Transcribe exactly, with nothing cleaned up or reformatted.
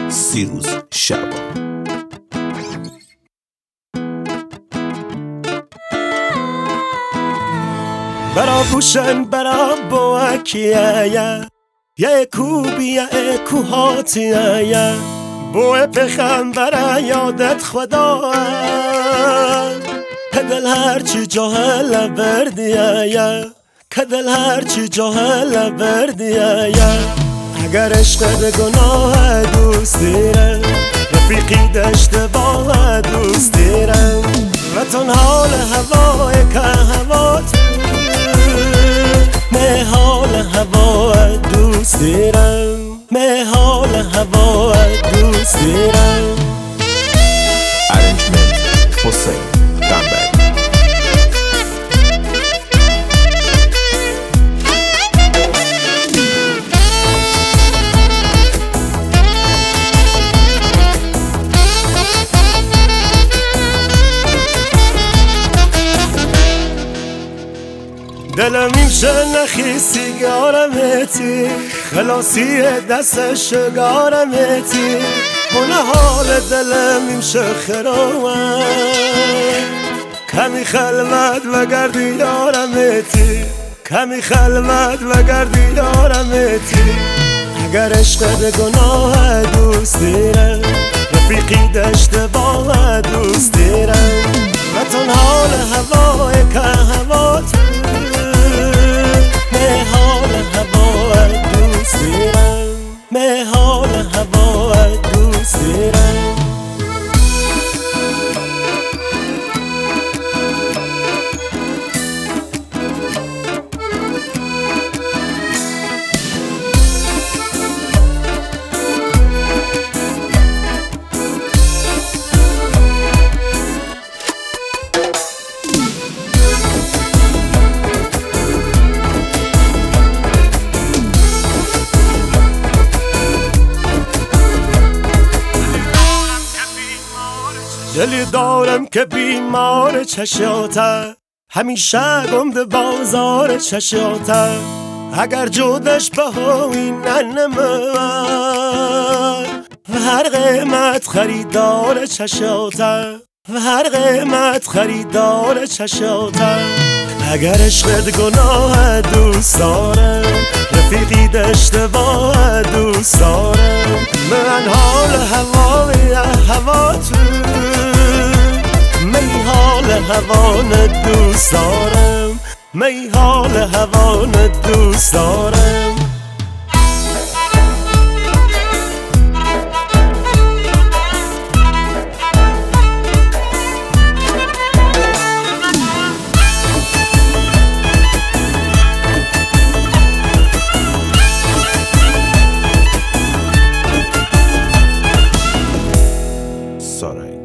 سیروز شعبان. برا بوشن برا بوکیه یه کوبیه کوهاتیه بوه پخم برا یادت خدا کدل هرچی جاهل بردیه کدل هرچی جاهل بردیه اگر عشق گناه دوست دیرم رفیقی دشت با دوست دیرم و تن حال هوای که هوا می حال هوا دوست دیرم می حال هوا دوست دیرم. ارنجمنت حسین دنبر. دلم میشه نخی سیگارمتی خلاصی دست شگارمتی اون حال دلم میشه خرامم کمی خلوت و گردی یارمتی کمی خلوت و گردی یارمتی اگر عشق گناه دوست دیرم رفیقی دشت با دوست دیرم و تن حال هوای که هوا می حال هوا دوست دیرم می حال هوا دوست دیرم. دلی دارم که بیمار چشاته همیشه گمده بازار چشاته اگر جودش بهایی ننمه و هر قیمت خریدار چشاته و هر قیمت خریدار چشاته اگر عشقت گناه دوست دارم رفیقی دشت با دوست دارم من حال هوای هوا تو می حال هوان دوست دارم می حال هوان دوست دارم. سارنگ